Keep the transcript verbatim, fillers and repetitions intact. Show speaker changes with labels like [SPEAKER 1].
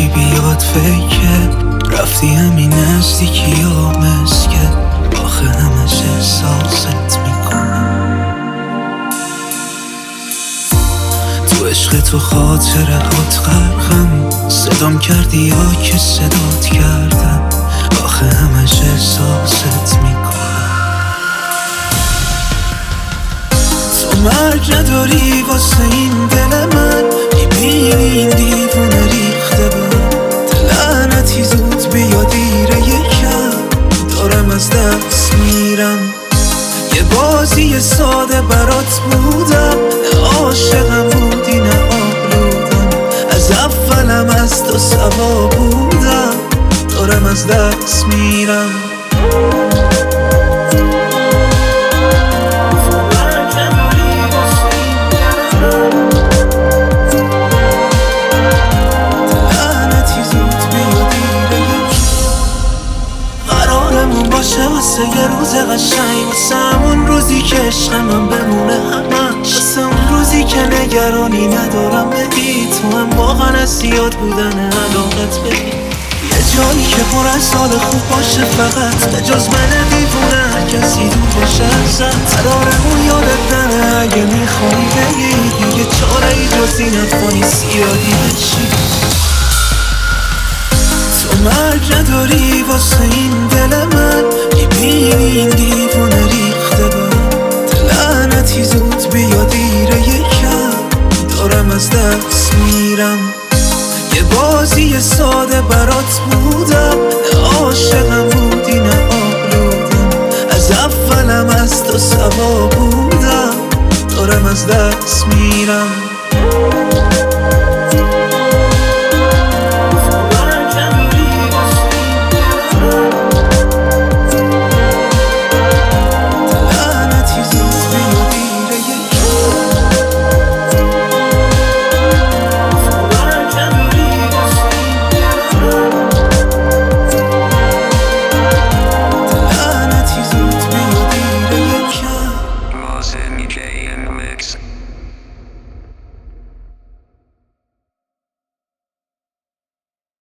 [SPEAKER 1] یکی بیاد فکر رفتی همین نزدیکی ها مسکه آخه همش احساست میکنم تو عشق تو خاطره هات غرقم صدام کردی یا که صدات کردم آخه همش احساست میکنم تو مرگ نداری واسه این دل من میبینی این دیوونه ریخته بر لعنتی زود بیا دیره یکم دارم از دست میرم یه بازی ساده برات بودم نه عاشقم بودی نه آلودم از اولم از تو سوا بودم دارم از دست میرم واسه یه روز قشنگ واسه همون روزی که عشقمم بمونه همش واسه اون روزی که نگرانی ندارم بگی تو هم واقعا از یاد بودن علاقت بگی یه جایی که پر از حال خوب باشه فقط به جز من دیوونه هر کسی دور باشه ازت قرارمون یادت نره اگه میخوایی بگی دیگه چاره ای جز این اتفانی زیادی بشی تو مرگ نداری واسه این دل من میبینی این دیوونه ریخته بر لعنتی زود بیا دیره یکم دارم از دست میرم یه بازی ساده برات بودم نه عاشقم بودی نه آلودم از اولم از تو سوا بودم دارم از دست میرم